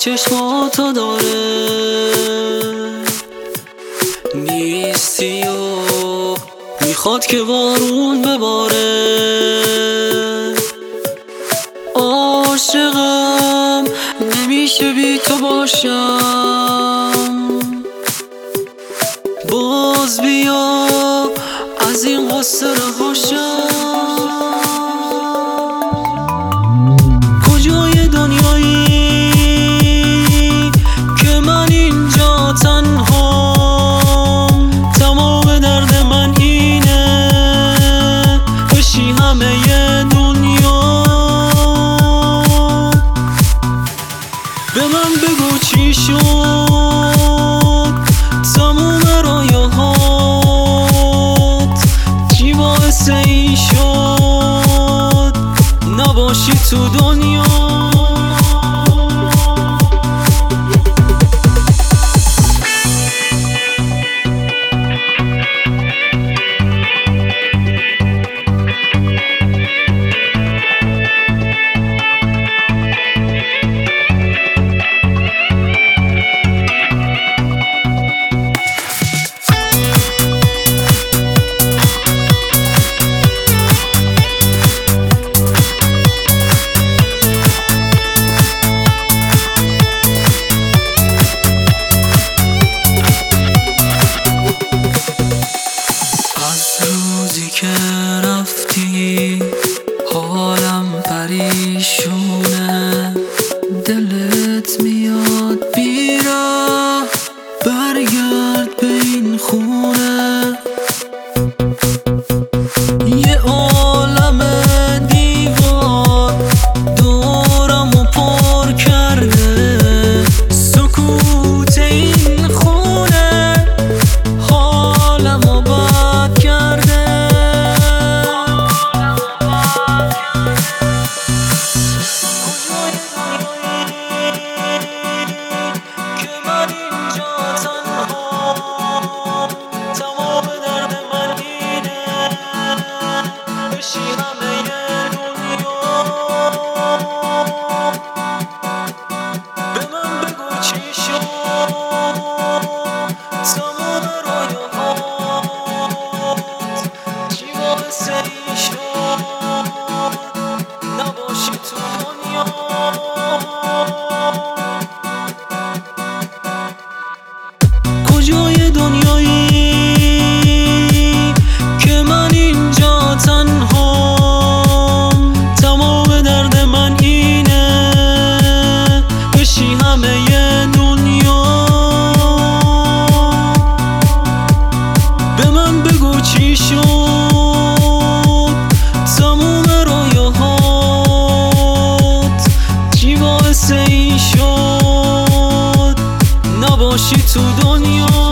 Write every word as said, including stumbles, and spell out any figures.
چشماتو داره، نیستی و میخواد که بارون بباره. عاشقم نمیشه بی تو باشم، باز بیا از این قصه رهاشم. کجای دنیایی که من اینجا تنهام، تمام درد من اینه بشی همه دنیا. به من بگو چی شد تموم رویاهات، چی باعث این شد نباشی تو دنیا. روزی که رفتی حالم پریشونه، دلت میاد بیرا برگرد به این خونه. یه عالم دیوار دورمو پر کرده، سکوت این خونه حالمو بد کرده. کجای دنیایی که من اینجا تنهام، تمام درد من اینه بشی همه دنیا. به من بگو چی شد تموم رویاهات، چی باعث این شد نباشی تو دنیا.